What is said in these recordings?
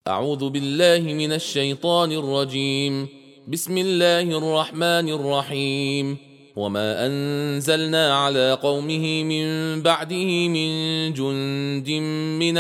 أعوذ بالله من الشيطان الرجيم. بسم الله الرحمن الرحيم. وما أنزلنا على قومه من بعده من جند من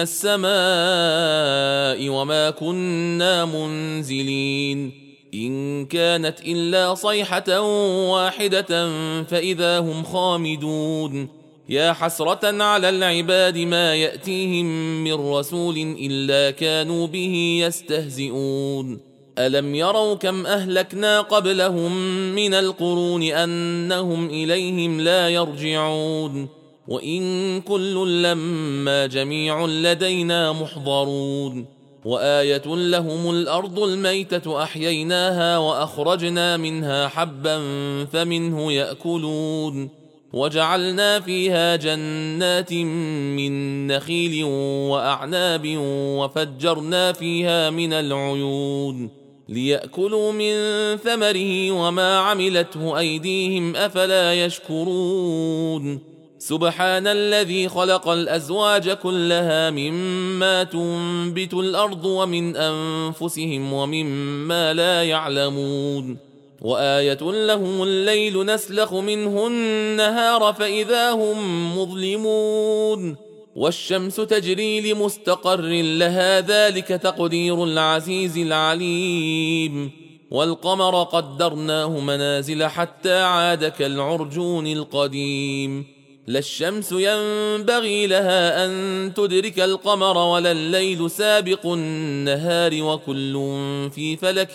السماء وما كنا منزلين إن كانت إلا صيحة واحدة فإذا هم خامدون. يا حسرة على العباد ما يأتيهم من رسول إلا كانوا به يستهزئون. ألم يروا كم أهلكنا قبلهم من القرون أنهم إليهم لا يرجعون وإن كل لما جميع لدينا محضرون. وآية لهم الأرض الميتة أحييناها وأخرجنا منها حبا فمنه يأكلون وجعلنا فيها جنات من نخيل وأعناب وفجرنا فيها من العيون ليأكلوا من ثمره وما عملته أيديهم أفلا يشكرون. سبحان الذي خلق الأزواج كلها مما تنبت الأرض ومن أنفسهم ومما لا يعلمون. وآية لهم الليل نسلخ منه النهار فإذا هم مظلمون والشمس تجري لمستقر لها ذلك تقدير العزيز العليم. والقمر قدرناه منازل حتى عاد كالعرجون القديم. لا الشمس ينبغي لها أن تدرك القمر ولا الليل سابق النهار وكل في فلك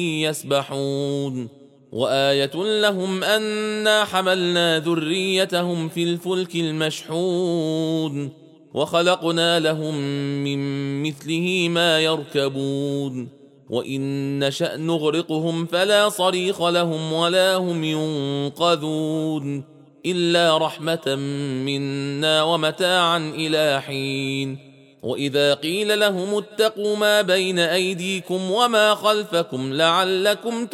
يسبحون. وآية لهم أنا حملنا ذريتهم في الفلك المشحون وخلقنا لهم من مثله ما يركبون وإن نشأ نغرقهم فلا صريخ لهم ولا هم ينقذون إلا رحمة منا ومتاعا إلى حين. وإذا قيل لهم اتقوا ما بين أيديكم وما خلفكم لعلكم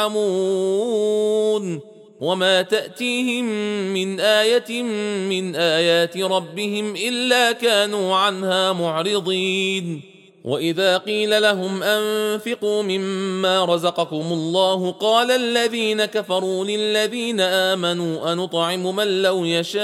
ترحمون وما تأتيهم من آية من آيات ربهم إلا كانوا عنها معرضين. وإذا قيل لهم أنفقوا مما رزقكم الله قال الذين كفروا للذين آمنوا أنطعم من لو يشاء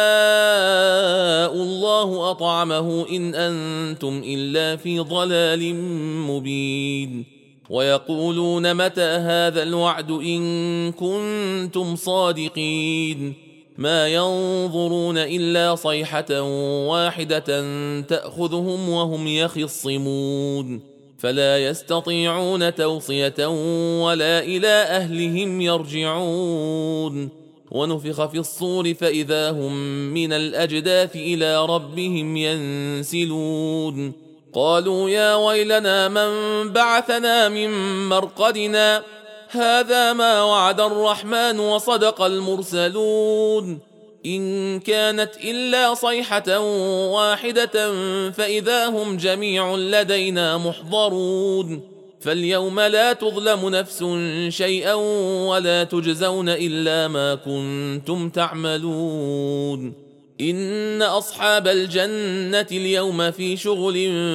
الله أطعمه إن أنتم إلا في ضلال مبين. ويقولون متى هذا الوعد إن كنتم صادقين. ما ينظرون إلا صيحة واحدة تأخذهم وهم يخصمون فلا يستطيعون توصية ولا إلى أهلهم يرجعون. ونفخ في الصور فإذا هم من الأجداث إلى ربهم ينسلون. قالوا يا ويلنا من بعثنا من مرقدنا هذا ما وعد الرحمن وصدق المرسلون إن كانت إلا صيحة واحدة فإذا هم جميع لدينا محضرون. فاليوم لا تظلم نفس شيئا ولا تجزون إلا ما كنتم تعملون. إن أصحاب الجنة اليوم في شغل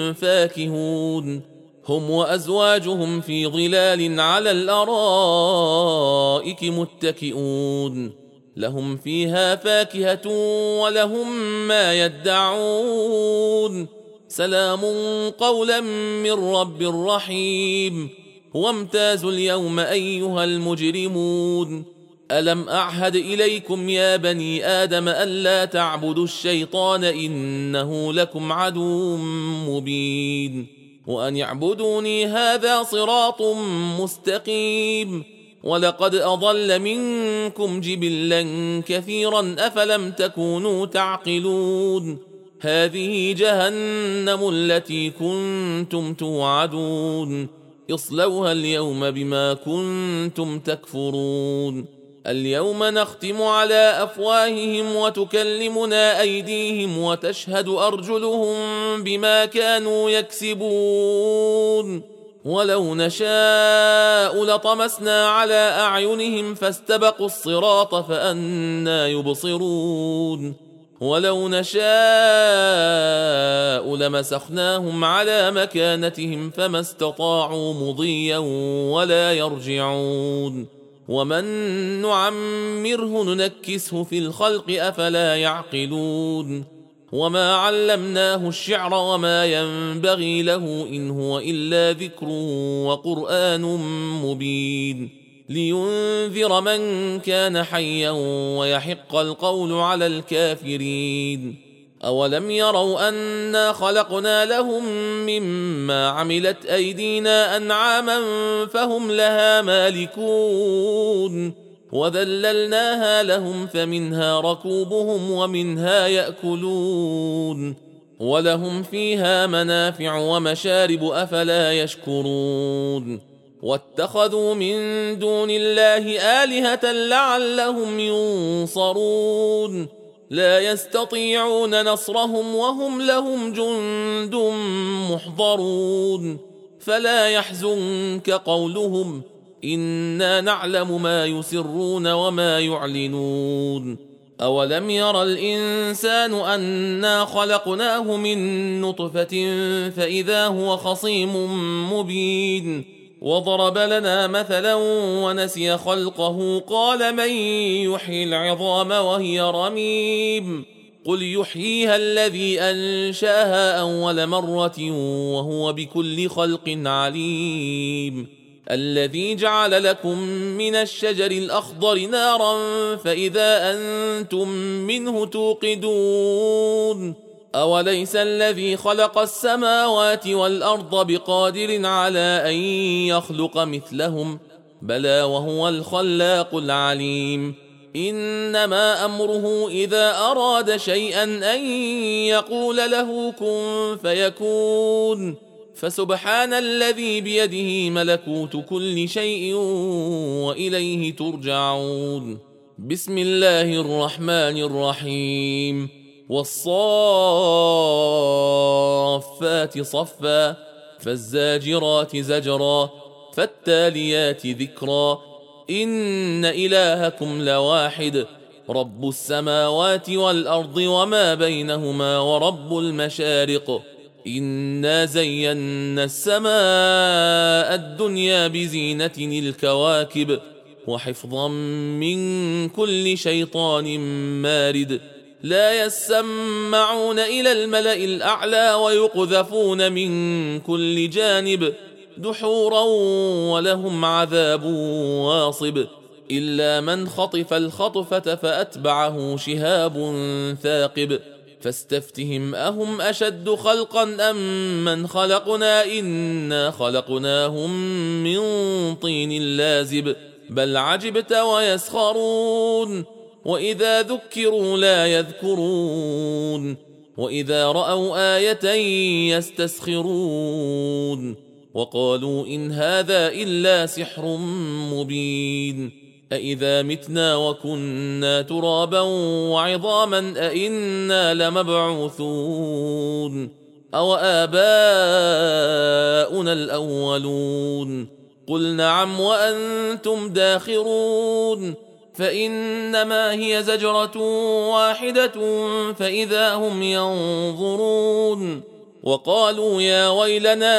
فاكهون هم وأزواجهم في ظلال على الأرائك متكئون لهم فيها فاكهة ولهم ما يدعون سلام قولا من رب رحيم. وامتازوا اليوم أيها المجرمون ألم أعهد إليكم يا بني آدم ألا تعبدوا الشيطان إنه لكم عدو مبين وأن يعبدوني هذا صراط مستقيم. ولقد أضل منكم جبلا كثيرا أفلم تكونوا تعقلون. هذه جهنم التي كنتم توعدون اصلوها اليوم بما كنتم تكفرون. اليوم نختم على أفواههم وتكلمنا أيديهم وتشهد أرجلهم بما كانوا يكسبون. ولو نشاء لطمسنا على أعينهم فاستبقوا الصراط فأنى يبصرون. ولو نشاء لمسخناهم على مكانتهم فما استطاعوا مضيا ولا يرجعون ومن نعمره ننكسه في الخلق أفلا يعقلون وما علمناه الشعر وما ينبغي له إن هو إلا ذكر وقرآن مبين لينذر من كان حيا ويحق القول على الكافرين أولم يروا أنا خلقنا لهم مما عملت أيدينا أنعاما فهم لها مالكون وذللناها لهم فمنها ركوبهم ومنها يأكلون ولهم فيها منافع ومشارب أفلا يشكرون واتخذوا من دون الله آلهة لعلهم ينصرون لا يستطيعون نصرهم وهم لهم جند محضرون فلا يحزنك قولهم إنا نعلم ما يسرون وما يعلنون أولم ير الإنسان أنا خلقناه من نطفة فإذا هو خصيم مبين وضرب لنا مثلا ونسي خلقه قال من يحيي العظام وهي رميم قل يحييها الذي أنشاها أول مرة وهو بكل خلق عليم الذي جعل لكم من الشجر الأخضر نارا فإذا أنتم منه توقدون أوليس الذي خلق السماوات والأرض بقادر على أن يخلق مثلهم بلى وهو الخلاق العليم إنما أمره إذا أراد شيئا أن يقول له كن فيكون فسبحان الذي بيده ملكوت كل شيء وإليه ترجعون بسم الله الرحمن الرحيم والصافات صفا فالزاجرات زجرا فالتاليات ذكرا إن إلهكم لواحد رب السماوات والأرض وما بينهما ورب المشارق إنا زينا السماء الدنيا بزينة الكواكب وحفظا من كل شيطان مارد لا يسمعون إلى الملأ الأعلى ويقذفون من كل جانب دحورا ولهم عذاب واصب إلا من خطف الخطفة فأتبعه شهاب ثاقب فاستفتهم أهم أشد خلقا أم من خلقنا إنا خلقناهم من طين لازب بل عجبت ويسخرون وإذا ذكروا لا يذكرون وإذا رأوا آية يستسخرون وقالوا إن هذا إلا سحر مبين أإذا متنا وكنا ترابا وعظاما أإنا لمبعوثون أو آباؤنا الأولون قل نعم وأنتم داخرون فإنما هي زجرة واحدة فإذا هم ينظرون وقالوا يا ويلنا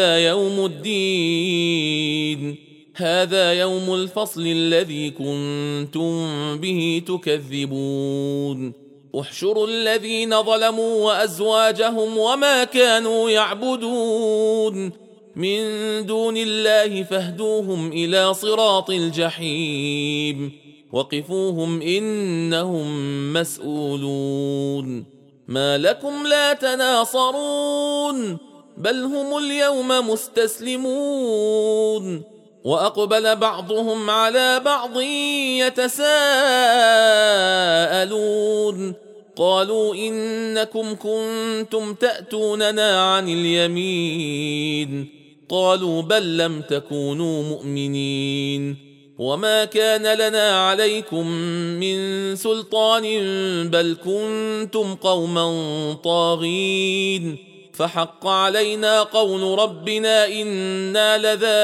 هذا يوم الفصل الذي كنتم به تكذبون احشروا الذين ظلموا وأزواجهم وما كانوا يعبدون من دون الله فاهدوهم إلى صراط الجحيم وقفوهم إنهم مسؤولون ما لكم لا تناصرون بل هم اليوم مستسلمون وأقبل بعضهم على بعض يتساءلون قالوا إنكم كنتم تأتوننا عن اليمين قالوا بل لم تكونوا مؤمنين وما كان لنا عليكم من سلطان بل كنتم قوما طاغين فحق علينا قول ربنا إنا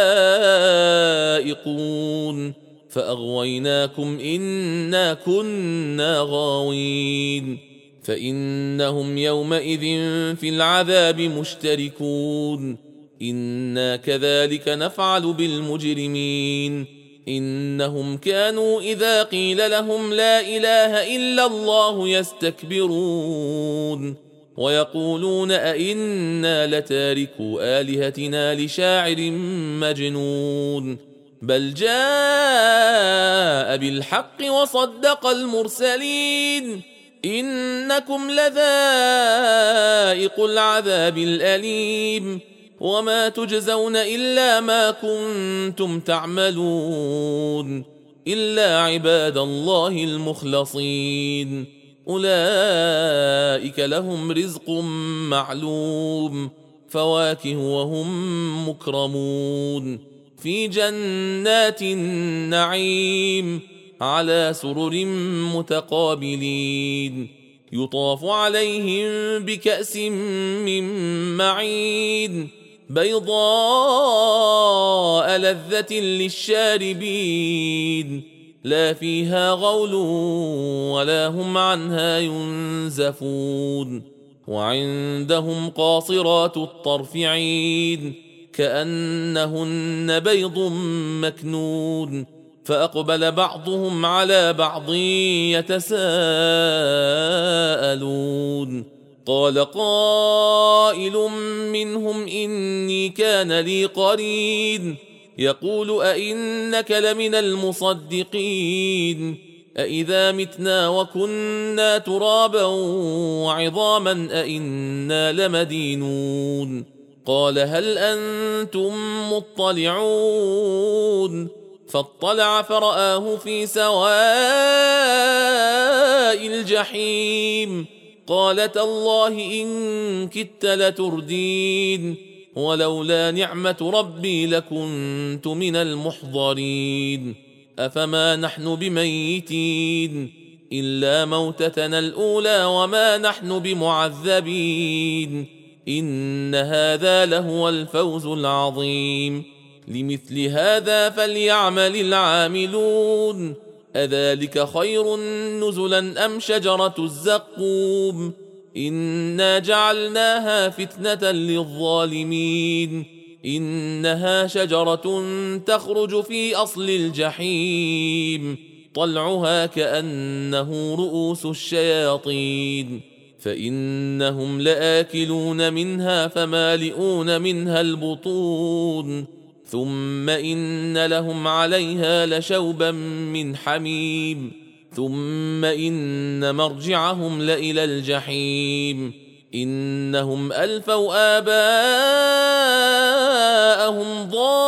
لذائقون فأغويناكم إنا كنا غاوين فإنهم يومئذ في العذاب مشتركون إنا كذلك نفعل بالمجرمين إنهم كانوا إذا قيل لهم لا إله إلا الله يستكبرون ويقولون أئنا لتاركوا آلهتنا لشاعر مجنون بل جاء بالحق وصدق المرسلين إنكم لذائق العذاب الأليم وما تجزون إلا ما كنتم تعملون إلا عباد الله المخلصين أولئك لهم رزق معلوم فواكه وهم مكرمون في جنات النعيم على سرر متقابلين يطاف عليهم بكأس من معين بيضاء لذة للشاربين لا فيها غول ولا هم عنها ينزفون وعندهم قاصرات الطرف عين كأنهن بيض مكنون فأقبل بعضهم على بعض يتساءلون قال قائل منهم إني كان لي قرين يقول أئنك لمن المصدقين أئذا متنا وكنا ترابا وعظاما أئنا لمدينون قال هل أنتم مطلعون فاطلع فرآه في سواء الجحيم قال تالله إن كدت لتردين ولولا نعمة ربي لكنت من المحضرين أفما نحن بميتين إلا موتتنا الأولى وما نحن بمعذبين إن هذا لهو الفوز العظيم لمثل هذا فليعمل العاملون أذلك خير نزلا أم شجرة الزقوم إنا جعلناها فتنة للظالمين إنها شجرة تخرج في أصل الجحيم طلعها كأنه رؤوس الشياطين فإنهم لآكلون منها فمالئون منها البطون ثم إن لهم عليها لشوبا من حميم ثم إن مرجعهم لإلى الجحيم إنهم ألفوا آباءهم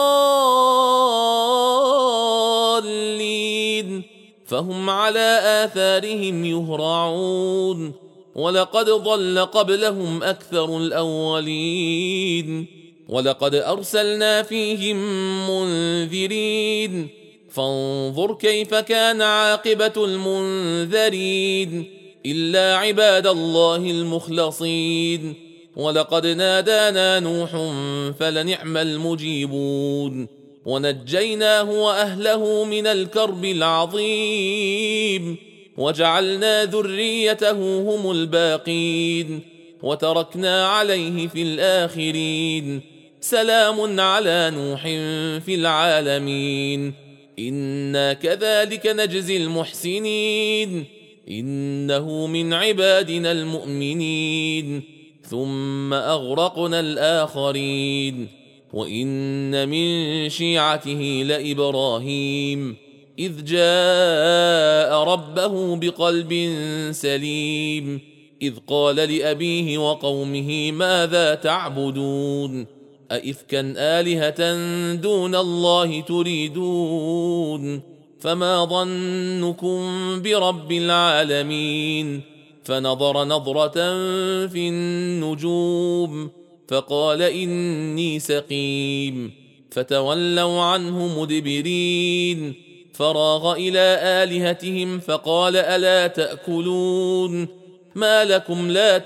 ضالين فهم على آثارهم يهرعون ولقد ضل قبلهم أكثر الأولين ولقد أرسلنا فيهم منذرين فانظر كيف كان عاقبة المنذرين إلا عباد الله المخلصين ولقد نادانا نوح فلنعم المجيبون ونجيناه وأهله من الكرب العظيم وجعلنا ذريته هم الباقين وتركنا عليه في الآخرين سلام على نوح في العالمين إنا كذلك نجزي المحسنين إنه من عبادنا المؤمنين ثم أغرقنا الآخرين وإن من شيعته لإبراهيم إذ جاء ربه بقلب سليم إذ قال لأبيه وقومه ماذا تعبدون أئفكا آلهة دون الله تريدون فما ظنكم برب العالمين فنظر نظرة في النجوم فقال إني سقيم فتولوا عنه مدبرين فراغ إلى آلهتهم فقال ألا تأكلون ما لكم لا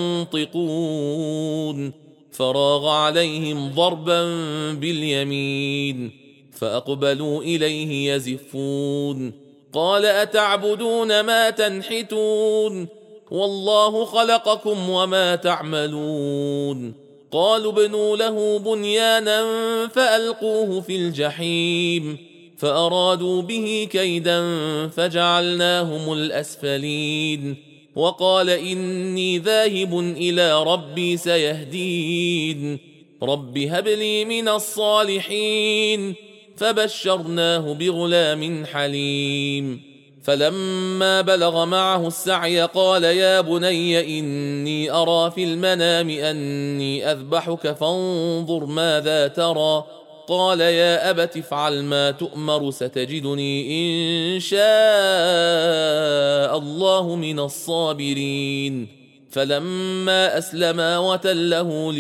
تنطقون فراغ عليهم ضربا باليمين فأقبلوا إليه يزفون قال أتعبدون ما تنحتون والله خلقكم وما تعملون. قالوا ابنوا له بنيانا فألقوه في الجحيم فأرادوا به كيدا فجعلناهم الأسفلين. وقال إني ذاهب إلى ربي سيهدين رب هب لي من الصالحين. فبشرناه بغلام حليم. فلما بلغ معه السعي قال يا بني إني أرى في المنام أني أذبحك فانظر ماذا ترى. قال يا أبت افعل ما تؤمر ستجدني إن شاء الله من الصابرين. فلما أسلما وتله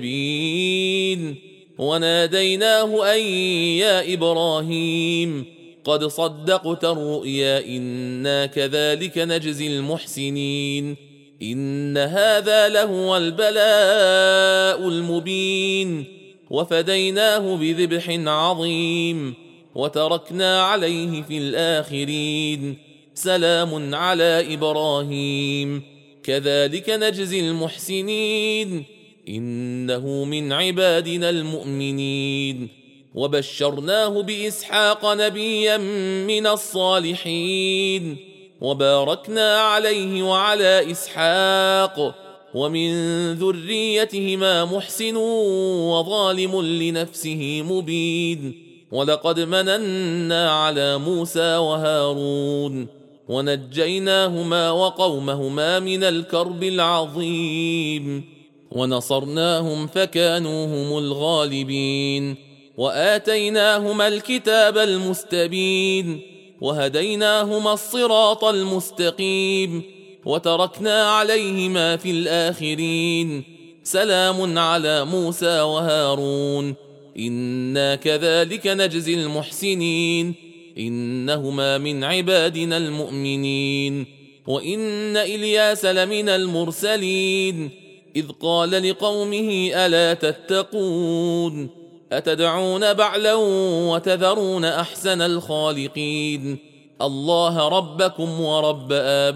للجبين وناديناه أن يا إبراهيم قد صدقت الرؤيا إنا كذلك نجزي المحسنين. إن هذا لهو البلاء المبين. وفديناه بذبح عظيم وتركنا عليه في الآخرين سلام على إبراهيم كذلك نجزي المحسنين إنه من عبادنا المؤمنين. وبشرناه بإسحاق نبيا من الصالحين وباركنا عليه وعلى إسحاق ومن ذريتهما محسن وظالم لنفسه مبين. ولقد مننا على موسى وهارون ونجيناهما وقومهما من الكرب العظيم ونصرناهم فكانوا هم الغالبين. وآتيناهما الكتاب المستبين وهديناهما الصراط المستقيم وتركنا عليهما في الآخرين سلام على موسى وهارون إنا كذلك نجزي المحسنين إنهما من عبادنا المؤمنين. وإن إلياس لمن المرسلين إذ قال لقومه ألا تتقون أتدعون بعلا وتذرون أحسن الخالقين الله ربكم ورب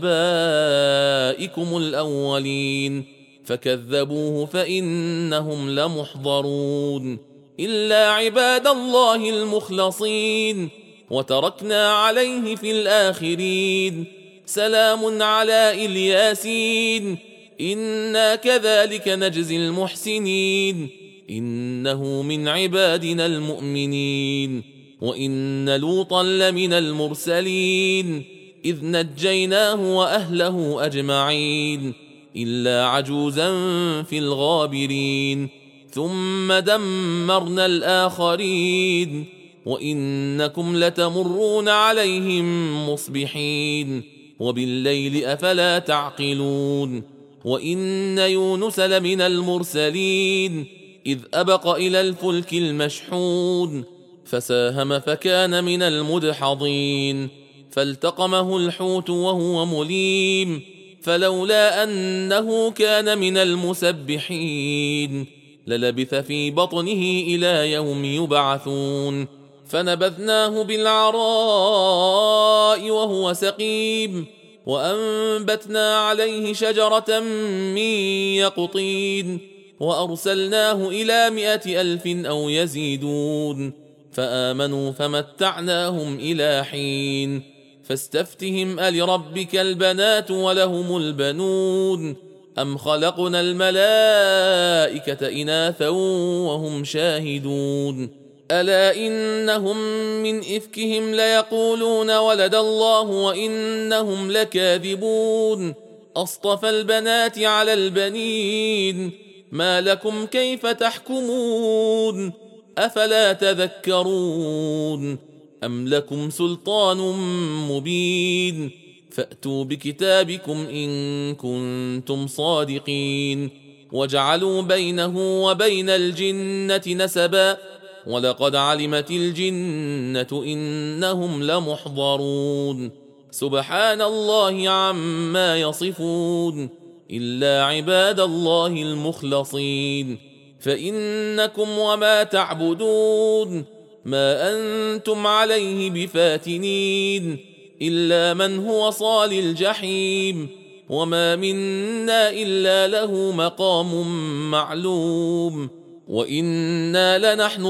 آبائكم الأولين. فكذبوه فإنهم لمحضرون إلا عباد الله المخلصين وتركنا عليه في الآخرين سلام على إلياسين إنا كذلك نجزي المحسنين إنه من عبادنا المؤمنين. وإن لوطا لمن المرسلين إذ نجيناه وأهله أجمعين إلا عجوزا في الغابرين ثم دمرنا الآخرين وإنكم لتمرون عليهم مصبحين وبالليل أفلا تعقلون. وإن يونس لمن المرسلين إذ أبق إلى الفلك المشحون فساهم فكان من المدحضين فالتقمه الحوت وهو مليم فلولا أنه كان من المسبحين للبث في بطنه إلى يوم يبعثون. فنبذناه بالعراء وهو سقيم وأنبتنا عليه شجرة من يقطين وأرسلناه إلى 100,000 أو يزيدون فآمنوا فمتعناهم إلى حين. فاستفتهم ألربك البنات ولهم البنون أم خلقنا الملائكة إناثا وهم شاهدون ألا إنهم من إفكهم ليقولون ولد الله وإنهم لكاذبون أصطفى البنات على البنين ما لكم كيف تحكمون أفلا تذكرون أم لكم سلطان مبين فأتوا بكتابكم إن كنتم صادقين. وجعلوا بينه وبين الجنة نسبا ولقد علمت الجنة إنهم لمحضرون سبحان الله عما يصفون إلا عباد الله المخلصين. فإنكم وما تعبدون ما أنتم عليه بفاتنين إلا من هو صال الجحيم وما منا إلا له مقام معلوم وإنا لنحن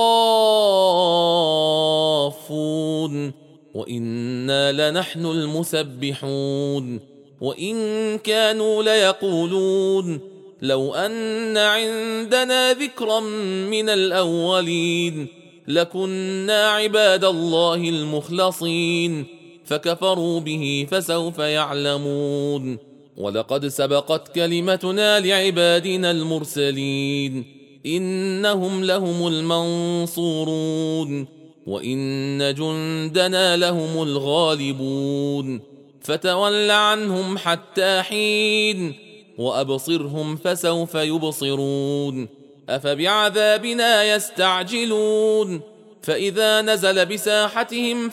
الصافون وإنا لنحن المسبحون وإن كانوا ليقولون لو أن عندنا ذكرا من الأولين لكنا عباد الله المخلصين فكفروا به فسوف يعلمون ولقد سبقت كلمتنا لعبادنا المرسلين إنهم لهم المنصورون وإن جندنا لهم الغالبون فتول عنهم حتى حين وأبصرهم فسوف يبصرون أفبعذابنا يستعجلون فإذا نزل بساحتهم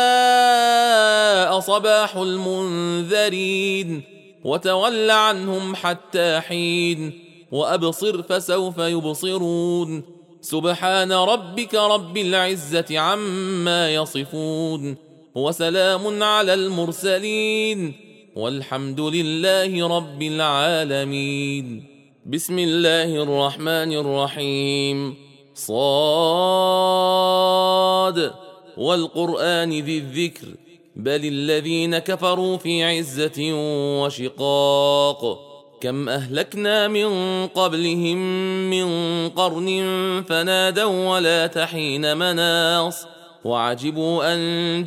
فساء صباح المنذرين وتول عنهم حتى حين وأبصر فسوف يبصرون سبحان ربك رب العزة عما يصفون وسلام على المرسلين والحمد لله رب العالمين. بسم الله الرحمن الرحيم. صاد والقرآن ذي الذكر بل الذين كفروا في عزة وشقاق كم أهلكنا من قبلهم من قرن فنادوا ولا تحين مناص وعجبوا أن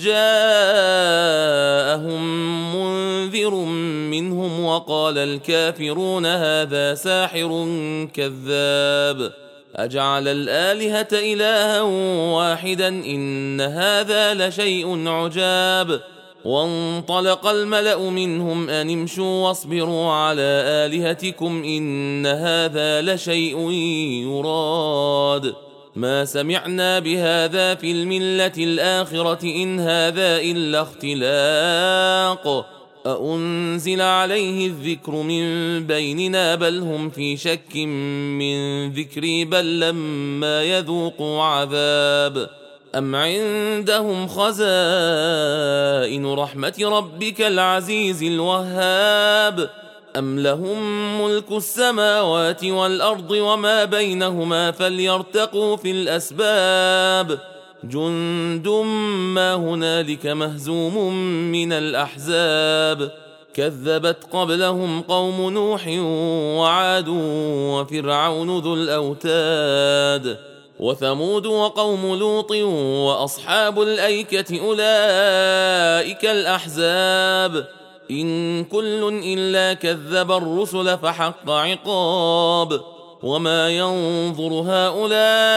جاءهم منذر منهم وقال الكافرون هذا ساحر كذاب أجعل الآلهة إلها واحدا إن هذا لشيء عجاب وانطلق الملأ منهم أن امشوا واصبروا على آلهتكم إن هذا لشيء يراد ما سمعنا بهذا في الملة الآخرة إن هذا إلا اختلاق أأنزل عليه الذكر من بيننا بل هم في شك من ذكري بل لما يذوقوا عذاب أم عندهم خزائن رحمة ربك العزيز الوهاب أم لهم ملك السماوات والأرض وما بينهما فليرتقوا في الأسباب جند ما هنالك مهزوم من الأحزاب كذبت قبلهم قوم نوح وعاد وفرعون ذو الأوتاد وثمود وقوم لوط وأصحاب الأيكة أولئك الأحزاب إن كل إلا كذب الرسل فحق عقاب وما ينظر هؤلاء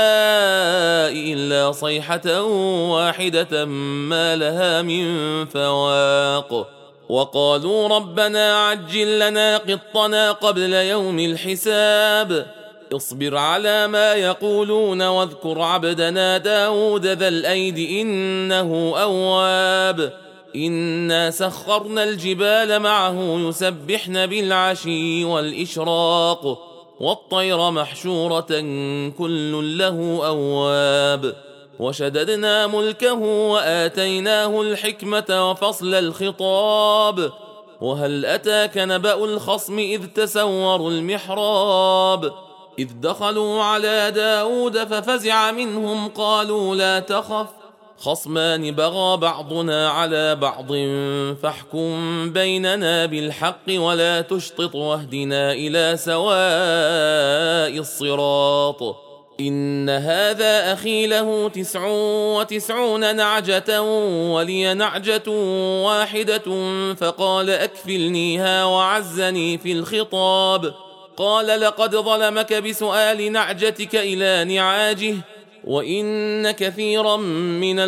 إلا صيحة واحدة ما لها من فواق وقالوا ربنا عجل لنا قطنا قبل يوم الحساب اصبر على ما يقولون واذكر عبدنا داود ذا الأيد إنه أواب إنا سخرنا الجبال معه يسبحن بالعشي والإشراق والطير محشورة كل له أواب وشددنا ملكه وآتيناه الحكمة وفصل الخطاب وهل أتاك نبأ الخصم إذ تسوروا المحراب إذ دخلوا على داود ففزع منهم قالوا لا تخف خصمان بغى بعضنا على بعض فاحكم بيننا بالحق ولا تشطط واهدنا إلى سواء الصراط إن هذا أخي له 99 نعجة ولي نعجة واحدة فقال أكفلنيها وعزني في الخطاب قال لقد ظلمك بسؤال نعجتك إلى نعاجه وإن كثيرا من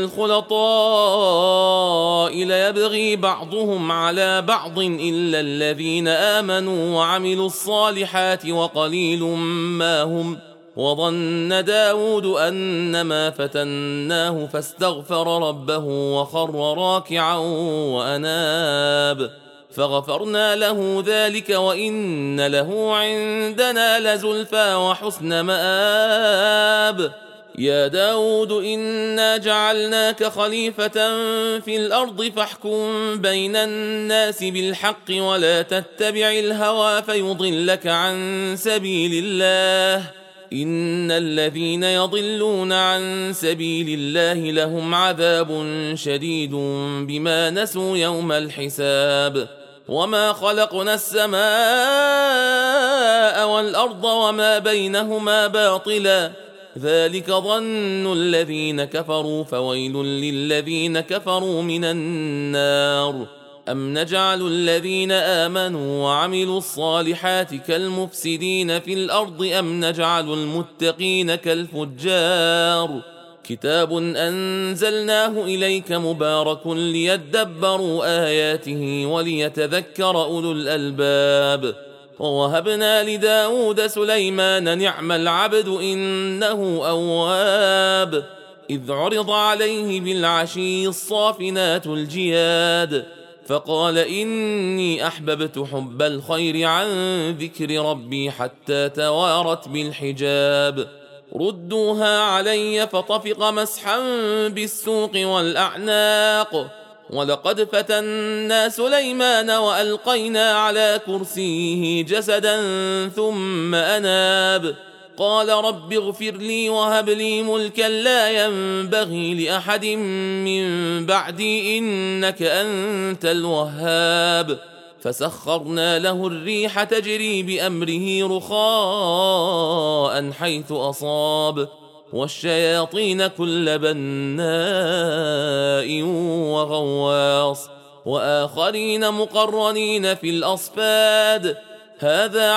الخلطاء ليبغي بعضهم على بعض إلا الذين آمنوا وعملوا الصالحات وقليل ما هم وظن داود أنما فتناه فاستغفر ربه وخر راكعا وأناب فغفرنا له ذلك وإن له عندنا لزلفى وحسن مآب يا داود إنا جعلناك خليفة في الأرض فاحكم بين الناس بالحق ولا تتبع الهوى فيضلك عن سبيل الله إن الذين يضلون عن سبيل الله لهم عذاب شديد بما نسوا يوم الحساب وما خلقنا السماء والأرض وما بينهما باطلا ذلك ظن الذين كفروا فويل للذين كفروا من النار أم نجعل الذين آمنوا وعملوا الصالحات كالمفسدين في الأرض أم نجعل المتقين كالفجار كتاب أنزلناه إليك مبارك ليدبروا آياته وليتذكر أولو الألباب ووهبنا لداود سليمان نعم العبد إنه أواب إذ عرض عليه بالعشي الصافنات الجياد فقال إني أحببت حب الخير عن ذكر ربي حتى توارت بالحجاب ردوها علي فطفق مسحا بالسوق والأعناق ولقد فتنا سليمان وألقينا على كرسيه جسدا ثم أناب قال رب اغفر لي وهب لي ملكا لا ينبغي لأحد من بعدي إنك أنت الوهاب فسخرنا له الريح تجري بأمره رخاء حيث أصاب والشياطين كل بناء وغواص وآخرين مقرنين في الأصفاد هذا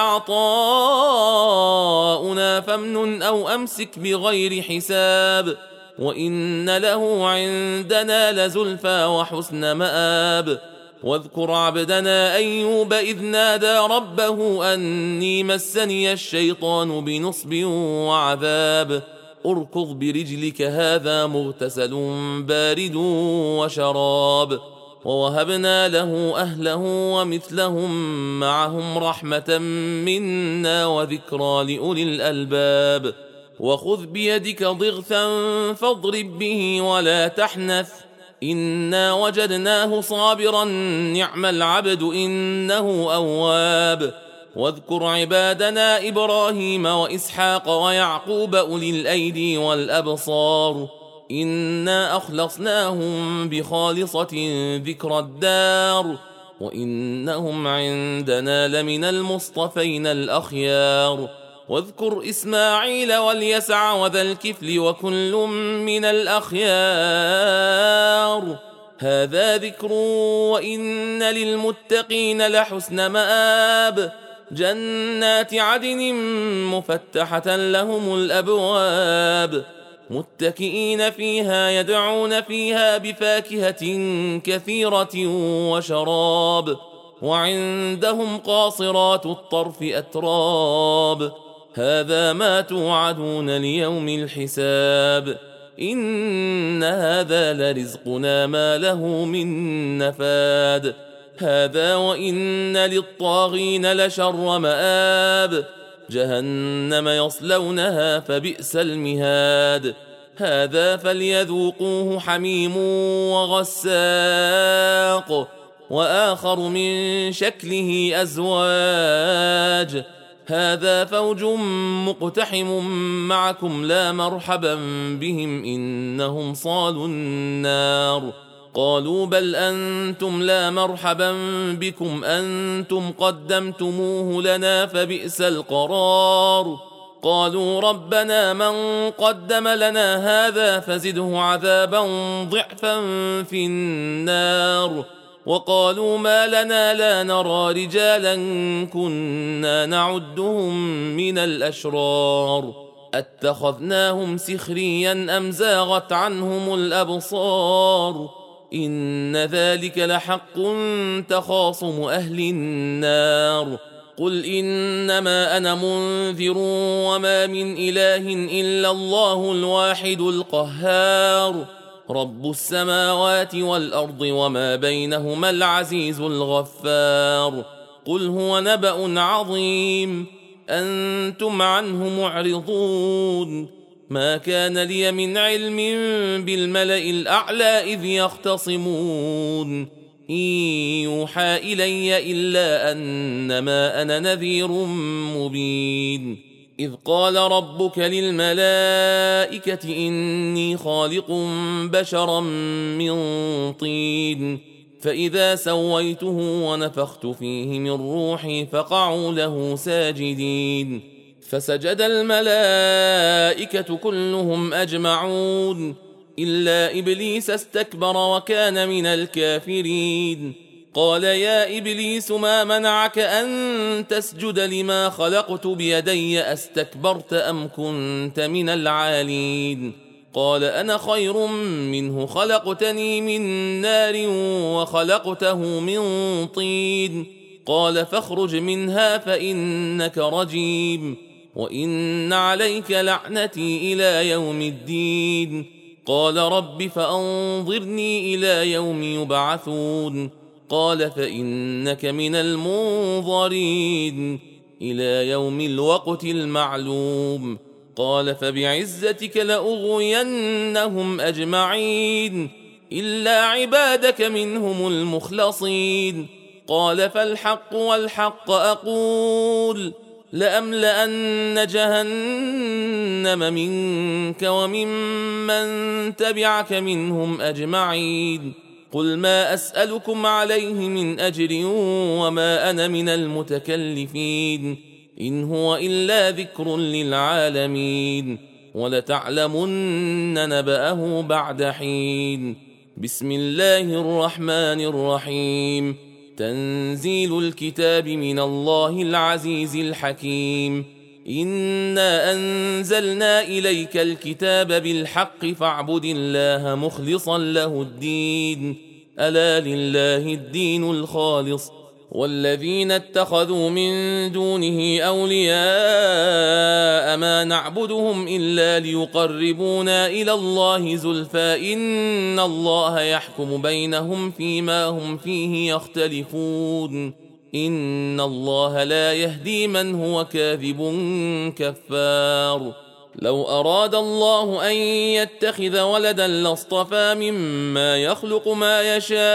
عطاؤنا فامنن أو أمسك بغير حساب وإن له عندنا لزلفى وحسن مآب واذكر عبدنا أيوب إذ نادى ربه أني مسني الشيطان بنصب وعذاب اركض برجلك هذا مغتسل بارد وشراب ووهبنا له أهله ومثلهم معهم رحمة منا وذكرى لأولي الألباب وخذ بيدك ضغثا فاضرب به ولا تحنث إنا وجدناه صابرا نعم العبد إنه أواب واذكر عبادنا إبراهيم وإسحاق ويعقوب أولي الأيدي والأبصار إنا أخلصناهم بخالصة ذكر الدار وإنهم عندنا لمن المصطفين الأخيار واذكر إسماعيل واليسع وذا الكفل وكل من الأخيار هذا ذكر وإن للمتقين لحسن مآب جنات عدن مفتحة لهم الأبواب متكئين فيها يدعون فيها بفاكهة كثيرة وشراب وعندهم قاصرات الطرف أتراب هذا ما توعدون ليوم الحساب إن هذا لرزقنا ما له من نفاد هذا وإن للطاغين لشر مآب جهنم يصلونها فبئس المهاد هذا فليذوقوه حميم وغساق وآخر من شكله أزواج هذا فوج مقتحم معكم لا مرحبا بهم إنهم صالوا النار قالوا بل أنتم لا مرحبا بكم أنتم قدمتموه لنا فبئس القرار قالوا ربنا من قدم لنا هذا فزده عذابا ضعفا في النار وقالوا ما لنا لا نرى رجالا كنا نعدهم من الأشرار أتخذناهم سخريا أم زاغت عنهم الأبصار إن ذلك لحق تخاصم أهل النار قل إنما أنا منذر وما من إله إلا الله الواحد القهار رب السماوات والأرض وما بينهما العزيز الغفار قل هو نبأ عظيم أنتم عنه معرضون ما كان لي من علم بالملأ الأعلى إذ يختصمون إن يوحى إلي إلا أنما أنا نذير مبين إذ قال ربك للملائكة إني خالق بشرا من طين فإذا سويته ونفخت فيه من روحي فقعوا له ساجدين فسجد الملائكة كلهم أجمعون إلا إبليس استكبر وكان من الكافرين قال يا إبليس ما منعك أن تسجد لما خلقت بيدي أستكبرت أم كنت من العالين قال أنا خير منه خلقتني من نار وخلقته من طين قال فاخرج منها فإنك رجيم وإن عليك لعنتي إلى يوم الدين قال رب فأنظرني إلى يوم يبعثون قال فإنك من المنظرين إلى يوم الوقت المعلوم قال فبعزتك لأغوينهم أجمعين إلا عبادك منهم المخلصين قال فالحق والحق أقول لأملأن جهنم منك وممن تبعك منهم أجمعين قل ما أسألكم عليه من أجر وما أنا من المتكلفين إن هو إلا ذكر للعالمين ولتعلمن نبأه بعد حين بسم الله الرحمن الرحيم تنزيل الكتاب من الله العزيز الحكيم إنا أنزلنا إليك الكتاب بالحق فاعبد الله مخلصا له الدين ألا لله الدين الخالص والذين اتخذوا من دونه أولياء ما نعبدهم إلا ليقربونا إلى الله زلفى إن الله يحكم بينهم فيما هم فيه يختلفون إن الله لا يهدي من هو كاذب كفار لو أراد الله أن يتخذ ولدا لاصطفى مما يخلق ما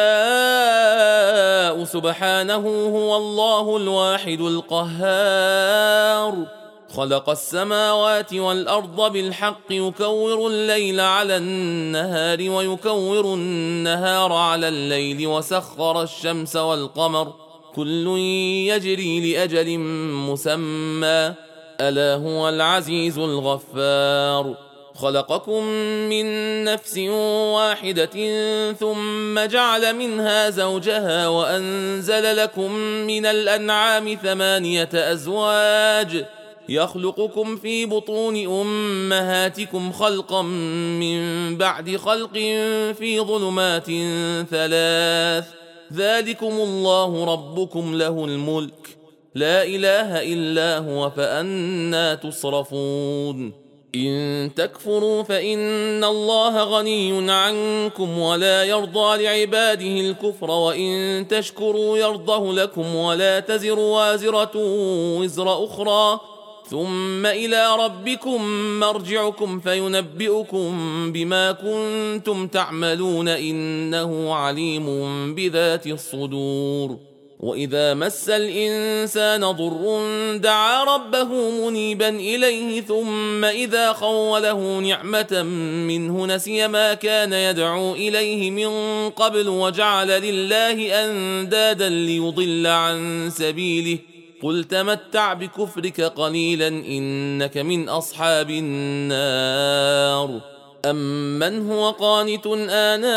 يشاء سبحانه هو الله الواحد القهار خلق السماوات والأرض بالحق يكور الليل على النهار ويكور النهار على الليل وسخر الشمس والقمر كل يجري لأجل مسمى ألا هو العزيز الغفار خلقكم من نفس واحدة ثم جعل منها زوجها وأنزل لكم من الأنعام 8 أزواج يخلقكم في بطون أمهاتكم خلقا من بعد خلق في ظلمات 3 ذلكم الله ربكم له الملك لا إله إلا هو فأنى تصرفون إن تكفروا فإن الله غني عنكم ولا يرضى لعباده الكفر وإن تشكروا يرضه لكم ولا تزر وازرة وزر أخرى ثم إلى ربكم مرجعكم فينبئكم بما كنتم تعملون إنه عليم بذات الصدور وإذا مس الإنسان ضر دعا ربه منيبا إليه ثم إذا خوله نعمة منه نسي ما كان يدعو إليه من قبل وجعل لله أندادا ليضل عن سبيله قل تمتع بكفرك قليلا إنك من أصحاب النار أمن هو قانت آناء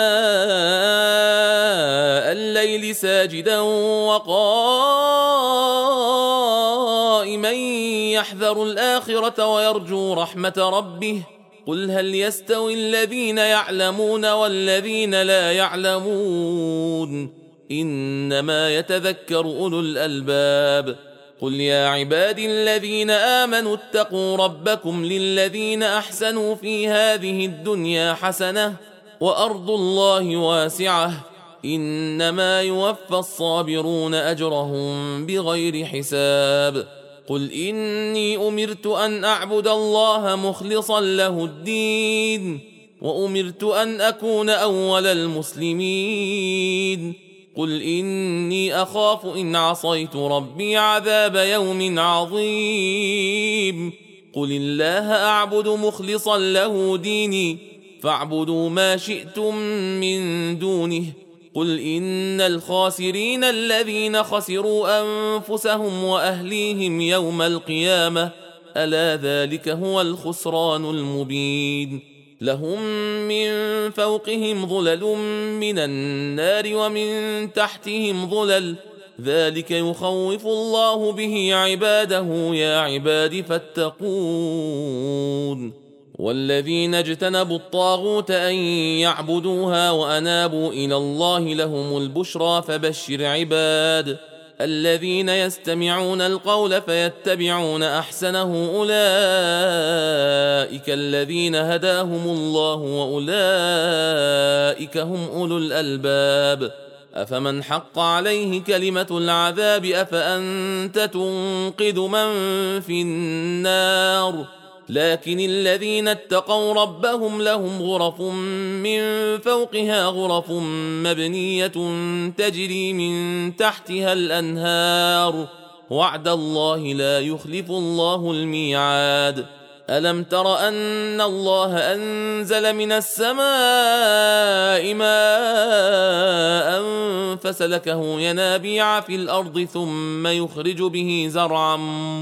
الليل ساجدا وقائما يحذر الآخرة ويرجو رحمة ربه قل هل يستوي الذين يعلمون والذين لا يعلمون إنما يتذكر أولو الألباب قل يا عبادي الذين آمنوا اتقوا ربكم للذين أحسنوا في هذه الدنيا حسنة وأرض الله واسعة إنما يوفى الصابرون أجرهم بغير حساب قل إني أمرت أن أعبد الله مخلصا له الدين وأمرت أن أكون أول المسلمين قل إني أخاف إن عصيت ربي عذاب يوم عظيم قل الله أعبد مخلصا له ديني فاعبدوا ما شئتم من دونه قل إن الخاسرين الذين خسروا أنفسهم وأهليهم يوم القيامة ألا ذلك هو الخسران المبين لهم من فوقهم ظلل من النار ومن تحتهم ظلل ذلك يخوف الله به عباده يا عباد فاتقون والذين اجتنبوا الطاغوت أن يعبدوها وأنابوا إلى الله لهم البشرى فبشر عباد الذين يستمعون القول فيتبعون أحسنه أولئك الذين هداهم الله وأولئك هم أولو الألباب أفمن حق عليه كلمة العذاب أفأنت تنقذ من في النار لكن الذين اتقوا ربهم لهم غرف من فوقها غرف مبنية تجري من تحتها الأنهار وعد الله لا يخلف الله الميعاد ألم تر أن الله أنزل من السماء ماء فسلكه ينابيع في الأرض ثم يخرج به زرعا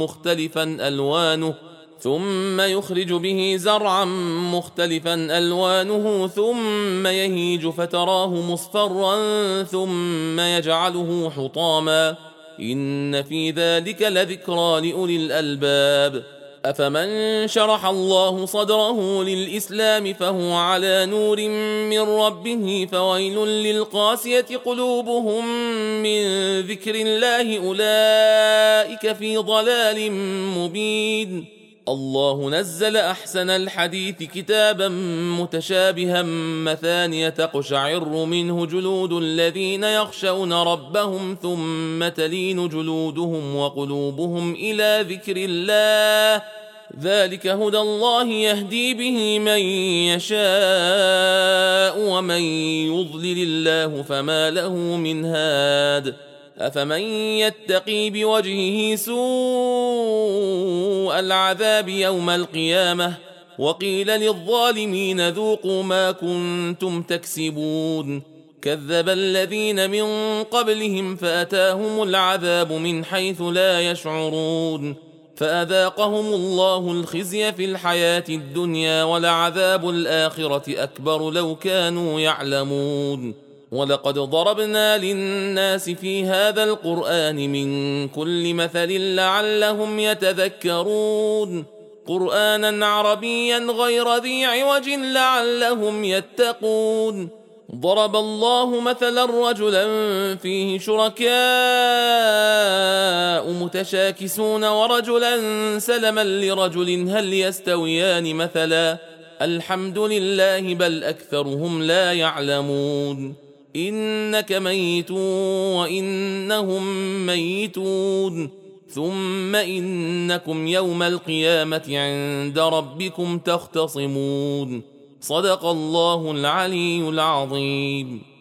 مختلفا ألوانه ثم يهيج فتراه مصفرا ثم يجعله حطاما إن في ذلك لذكرى لأولي الألباب أفمن شرح الله صدره للإسلام فهو على نور من ربه فويل للقاسية قلوبهم من ذكر الله أولئك في ضلال مبين الله نزل أحسن الحديث كتابا متشابها مثانية تقشعر منه جلود الذين يخشون ربهم ثم تلين جلودهم وقلوبهم إلى ذكر الله ذلك هدى الله يهدي به من يشاء ومن يضلل الله فما له من هاد أفمن يتقي بوجهه سوء العذاب يوم القيامة وقيل للظالمين ذوقوا ما كنتم تكسبون كذب الذين من قبلهم فأتاهم العذاب من حيث لا يشعرون فأذاقهم الله الخزي في الحياة الدنيا ولعذاب الآخرة أكبر لو كانوا يعلمون ولقد ضربنا للناس في هذا القرآن من كل مثل لعلهم يتذكرون قرآنا عربيا غير ذي عوج لعلهم يتقون ضرب الله مثلا رجلا فيه شركاء متشاكسون ورجلا سلما لرجل هل يستويان مثلا الحمد لله بل أكثرهم لا يعلمون إنك ميت وإنهم ميتون ثم إنكم يوم القيامة عند ربكم تختصمون صدق الله العلي العظيم.